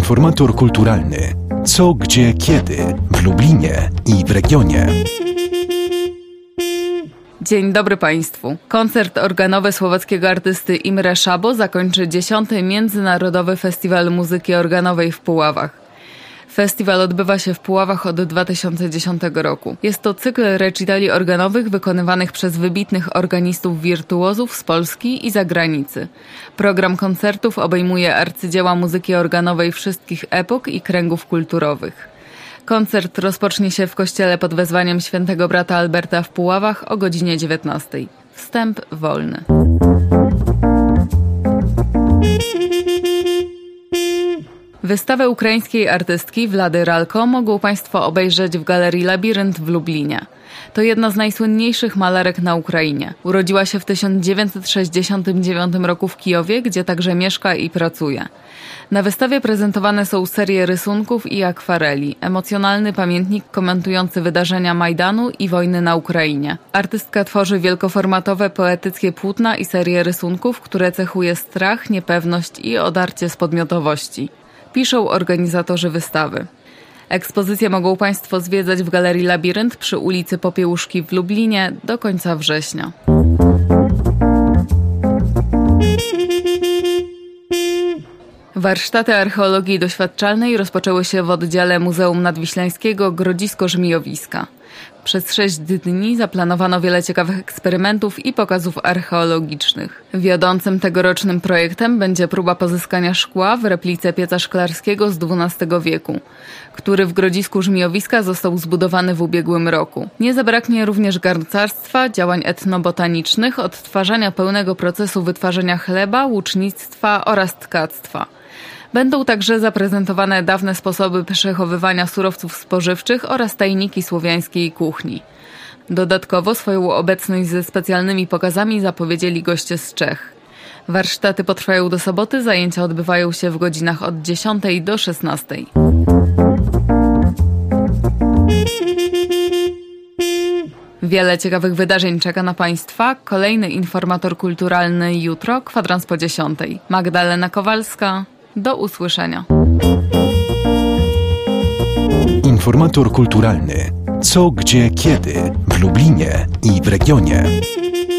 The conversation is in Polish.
Informator kulturalny. Co, gdzie, kiedy w Lublinie i w regionie. Dzień dobry Państwu. Koncert organowy słowackiego artysty Imre Szabo zakończy 10. Międzynarodowy Festiwal Muzyki Organowej w Puławach. Festiwal odbywa się w Puławach od 2010 roku. Jest to cykl recitali organowych wykonywanych przez wybitnych organistów wirtuozów z Polski i zagranicy. Program koncertów obejmuje arcydzieła muzyki organowej wszystkich epok i kręgów kulturowych. Koncert rozpocznie się w kościele pod wezwaniem świętego brata Alberta w Puławach o godzinie 19. Wstęp wolny. Wystawę ukraińskiej artystki Wlady Ralko mogą Państwo obejrzeć w Galerii Labirynt w Lublinie. To jedna z najsłynniejszych malarek na Ukrainie. Urodziła się w 1969 roku w Kijowie, gdzie także mieszka i pracuje. Na wystawie prezentowane są serie rysunków i akwareli, emocjonalny pamiętnik komentujący wydarzenia Majdanu i wojny na Ukrainie. Artystka tworzy wielkoformatowe poetyckie płótna i serie rysunków, które cechuje strach, niepewność i odarcie z podmiotowości. Piszą organizatorzy wystawy. Ekspozycję mogą Państwo zwiedzać w Galerii Labirynt przy ulicy Popiełuszki w Lublinie do końca września. Warsztaty archeologii doświadczalnej rozpoczęły się w oddziale Muzeum Nadwiślańskiego Grodzisko Żmijowiska. Przez 6 dni zaplanowano wiele ciekawych eksperymentów i pokazów archeologicznych. Wiodącym tegorocznym projektem będzie próba pozyskania szkła w replice pieca szklarskiego z XII wieku, który w Grodzisku Żmijowiska został zbudowany w ubiegłym roku. Nie zabraknie również garncarstwa, działań etnobotanicznych, odtwarzania pełnego procesu wytwarzania chleba, łucznictwa oraz tkactwa. Będą także zaprezentowane dawne sposoby przechowywania surowców spożywczych oraz tajniki słowiańskiej kuchni. Dodatkowo swoją obecność ze specjalnymi pokazami zapowiedzieli goście z Czech. Warsztaty potrwają do soboty, zajęcia odbywają się w godzinach od 10 do 16. Wiele ciekawych wydarzeń czeka na Państwa. Kolejny informator kulturalny jutro, kwadrans po 10. Magdalena Kowalska. Do usłyszenia. Informator kulturalny. Co, gdzie, kiedy w Lublinie i w regionie.